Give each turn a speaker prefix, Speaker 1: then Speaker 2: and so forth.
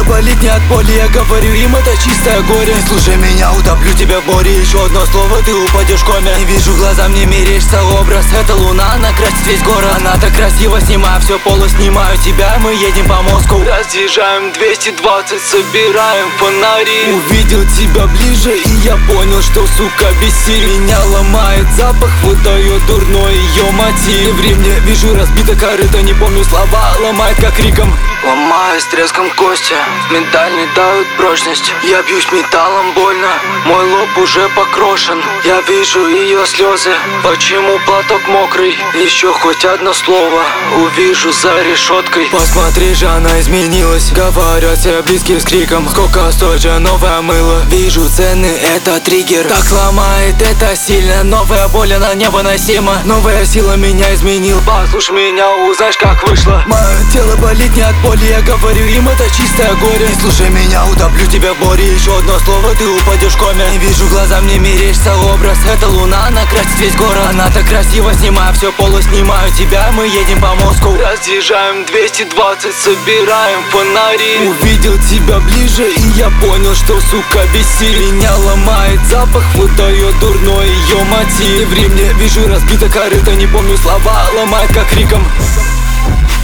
Speaker 1: болит не от боли, я говорю им, это чистое горе. Не слушай меня, утоплю тебя в море. Еще одно слово, ты упадешь в коме. Не вижу глазам, не мерещится образ. Это луна, она красит весь город. Она так красиво, снимаю все полу, снимаю тебя. Мы едем по мозгу, разъезжаем 220, собираем фонари. Увидел тебя ближе, и я понял, что, сука, бессилие. Меня ломает запах, выдает дурной ее мотив. В Риме вижу разбито корыто, не помню слова, ломает как криком. Ломаю с треском кости, медаль не дают прочность. Я бьюсь металлом больно, мой лоб уже покрошен. Я вижу ее слезы, почему платок мокрый? Еще хоть одно слово увижу за решеткой. Посмотри же, она изменилась, говорят все близкие с криком. Сколько стоит же новое мыло? Вижу цены, это триггер. Так ломает, это сильно. Новая боль, она невыносима. Новая сила меня изменил. Послушай меня, узнаешь, как вышло. Мое тело болит не от боли, я говорю им, это чистое горе. Не слушай меня, утоплю тебя в море. Еще одно слово, ты упадешь в коме. Не вижу глазам, не мерещится образ. Это луна, она красит весь город. Она так красиво, снимаю все полу, снимаю тебя. Мы едем по мозгу, разъезжаем 220, собираем фонари. Увидел тебя ближе, и я понял, что, сука, бессилие. Меня ломает запах, выдает дурной ее мотив. В Риме вижу разбито корыто, не помню слова, ломает как криком.